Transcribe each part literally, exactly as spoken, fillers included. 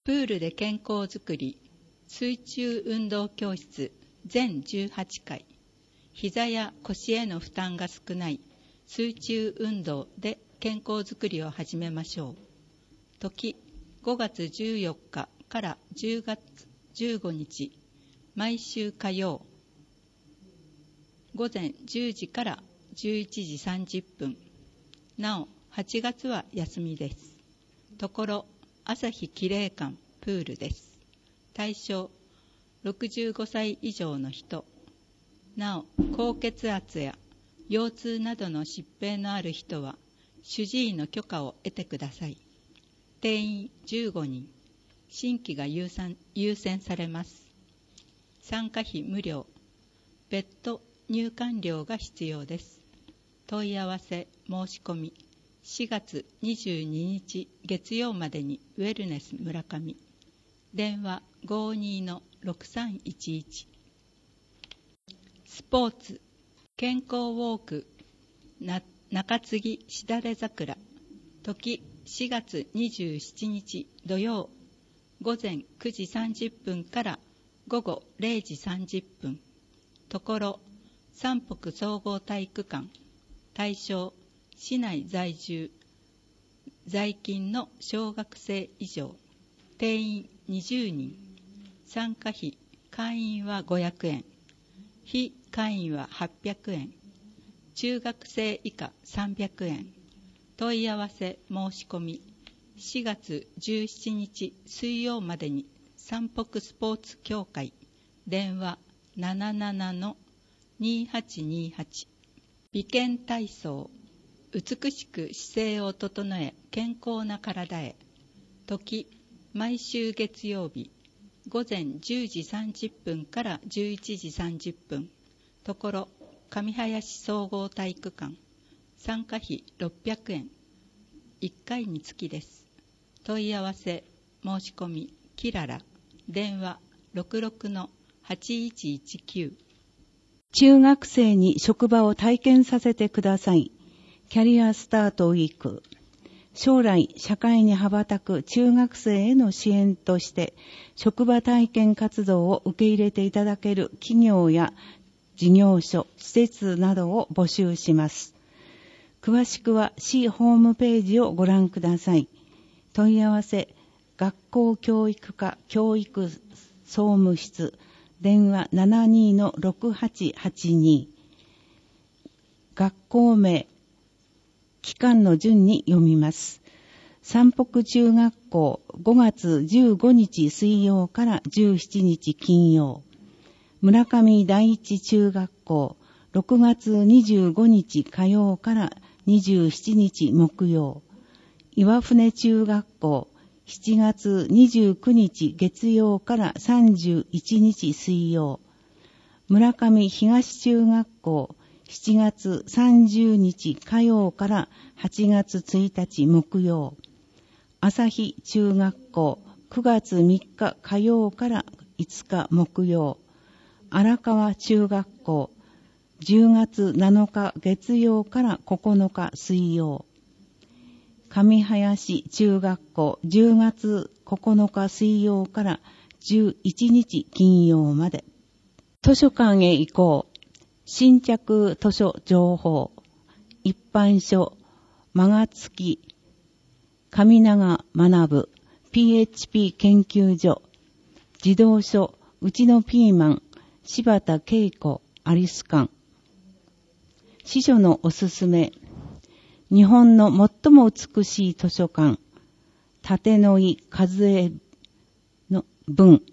プールで健康づくり水中運動教室全じゅうはちかい、膝や腰への負担が少ない水中運動で健康づくりを始めましょう。時ごがつじゅうよっかからじゅうがつじゅうごにち、毎週火曜午前じゅうじからじゅういちじさんじゅっぷん。なおはちがつは休みです。ところ朝日きれい館プールです。対象ろくじゅうごさい以上の人。なお高血圧や腰痛などの疾病のある人は主治医の許可を得てください。定員じゅうごにん、新規が優先、優先されます。参加費無料、別途入館料が必要です。問い合わせ申し込みしがつにじゅうににち月曜までにウェルネス村上。電話 ごーにーのろくさんいちいち。スポーツ健康ウォークな中継ぎしだれ桜。時しがつにじゅうしちにち土曜午前くじさんじゅっぷんから午後れいじさんじゅっぷん。ところ三北総合体育館。対象市内在住在勤の小学生以上。定員にじゅうにん。参加費会員はごひゃくえん、非会員ははっぴゃくえん、中学生以下さんびゃくえん。問い合わせ申し込みしがつじゅうしちにち水曜までに三北スポーツ協会。電話 ななななのにはちにはち。美健体操美しく姿勢を整え健康な体へ。時毎週月曜日午前じゅうじさんじゅっぷんからじゅういちじさんじゅっぷん。ところ上林総合体育館。参加費ろっぴゃくえん、いっかいにつきです。問い合わせ申し込みキララ。電話 ろくろくのはちいちいちきゅう。 中学生に職場を体験させてください。キャリアスタートウィーク。将来社会に羽ばたく中学生への支援として職場体験活動を受け入れていただける企業や事業所、施設などを募集します。詳しくは市ホームページをご覧ください。問い合わせ学校教育課教育総務室。電話 ななにーのろくはちはちに。学校名期間の順に読みます。三北中学校ごがつじゅうごにち水曜からじゅうしちにち金曜。村上第一中学校ろくがつにじゅうごにち火曜からにじゅうしちにち木曜。岩船中学校しちがつにじゅうくにち月曜からさんじゅういちにち水曜。村上東中学校しちがつさんじゅうにち火曜からはちがつついたち木曜。朝日中学校くがつみっか火曜からいつか木曜。荒川中学校じゅうがつなのか月曜からここのか水曜。上林中学校じゅうがつここのか水曜からじゅういちにち金曜まで。図書館へ行こう。新着図書情報。一般書。マガツキ。上永学。ピーエイチピー 研究所。児童書。うちのピーマン。柴田恵子。アリス館。司書のおすすめ。日本の最も美しい図書館。立野井和恵の文。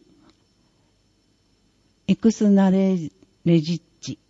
エクスナレジッチ。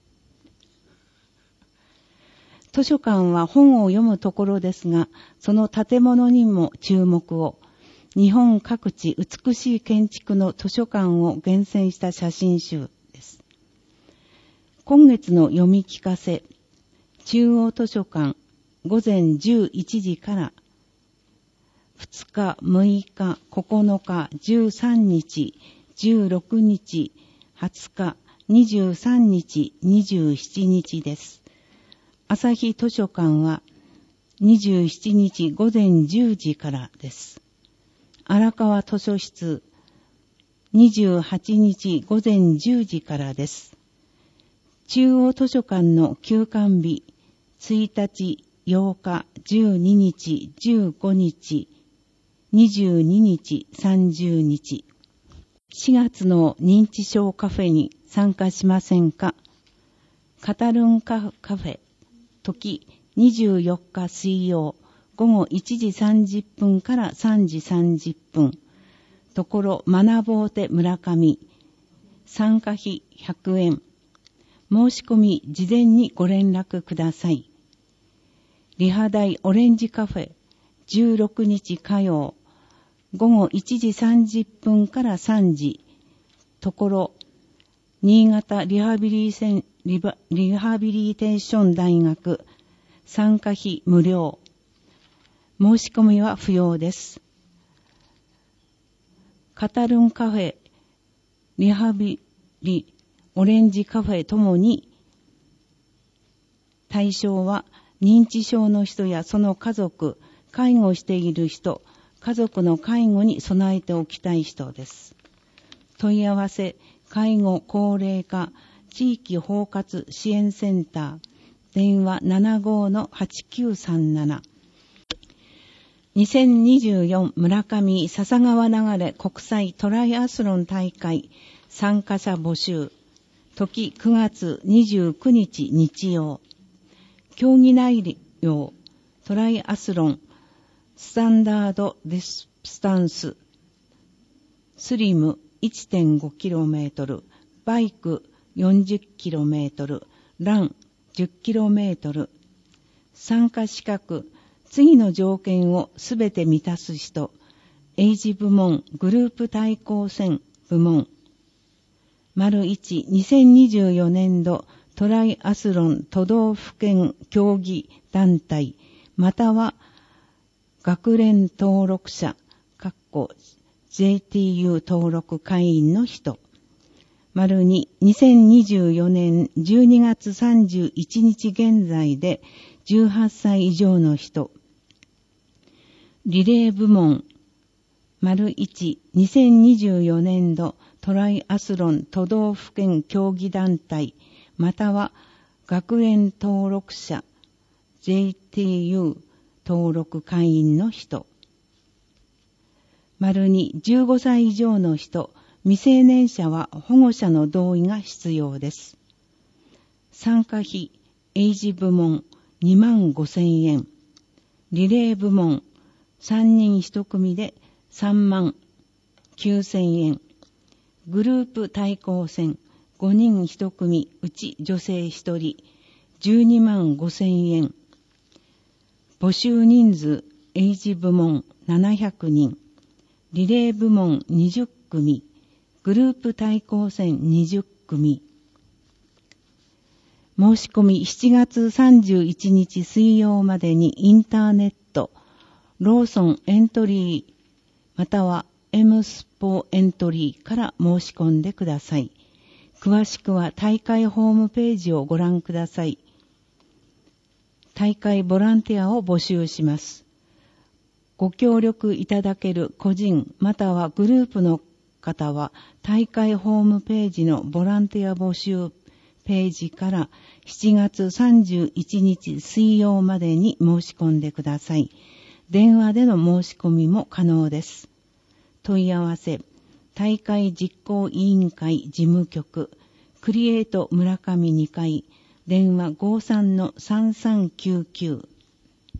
図書館は本を読むところですが、その建物にも注目を。日本各地美しい建築の図書館を厳選した写真集です。今月の読み聞かせ。中央図書館ごぜんじゅういちじからふつか、むいか、ここのか、じゅうさんにち、じゅうろくにち、はつか、にじゅうさんにち、にじゅうしちにちです。朝日図書館はにじゅうしちにちごぜんじゅうじからです。 荒川図書室にじゅうはちにちごぜんじゅうじからです。中央図書館の休館日ついたち、ようか、じゅうににち、じゅうごにち、にじゅうににち、さんじゅうにち。しがつの認知症カフェに参加しませんか？語るんカフェ、時にじゅうよっか水曜、午後いちじさんじゅっぷんからさんじさんじゅっぷん。ところ学ぼうて村上。参加費ひゃくえん。申し込み事前にご連絡ください。リハ大オレンジカフェじゅうろくにち火曜午後いちじさんじゅっぷんからさんじ。ところ新潟リハビリセンリバリハビリテーション大学。参加費無料。申し込みは不要です。カタルンカフェ、リハビリ、オレンジカフェともに対象は認知症の人やその家族、介護している人、家族の介護に備えておきたい人です。問い合わせ、介護高齢化地域包括支援センター、電話 ななごーのはちきゅうさんなな。にせんにじゅうよん村上笹川流れ国際トライアスロン大会参加者募集。時くがつにじゅうくにち日曜。競技内容、トライアスロン、スタンダードディスタンス、スリム いってんごキロメートル、バイクよんじゅっキロメートル、ランじゅっキロメートル。参加資格、次の条件をすべて満たす人、エイジ部門、グループ対抗戦部門。丸いち、にせんにじゅうよねんどトライアスロン都道府県競技団体、または学連登録者、ジェイティーユー 登録会員の人。丸に、にせんにじゅうよねんじゅうにがつさんじゅういちにち現在でじゅうはっさい以上の人。リレー部門。丸いち、にせんにじゅうよねんどトライアスロン都道府県競技団体、または学園登録者 ジェイティーユー 登録会員の人。丸に、じゅうごさい以上の人、未成年者は保護者の同意が必要です。参加費、エイジ部門にまんごせんえん。リレー部門さんにんひと組でさんまんきゅうせんえん。グループ対抗戦ごにんひと組うち女性ひとりじゅうにまんごせんえん。募集人数エイジ部門ななひゃくにん。リレー部門にじゅっくみ。グループ対抗戦にじゅっくみ。申し込みしちがつさんじゅういちにち水曜までにインターネット、ローソンエントリー、または M スポエントリーから申し込んでください。詳しくは大会ホームページをご覧ください。大会ボランティアを募集します。ご協力いただける個人またはグループの方は大会ホームページのボランティア募集ページからしちがつさんじゅういちにち水曜までに申し込んでください。電話での申し込みも可能です。問い合わせ、大会実行委員会事務局、クリエイト村上にかい、電話 ごーさんのさんさんきゅうきゅう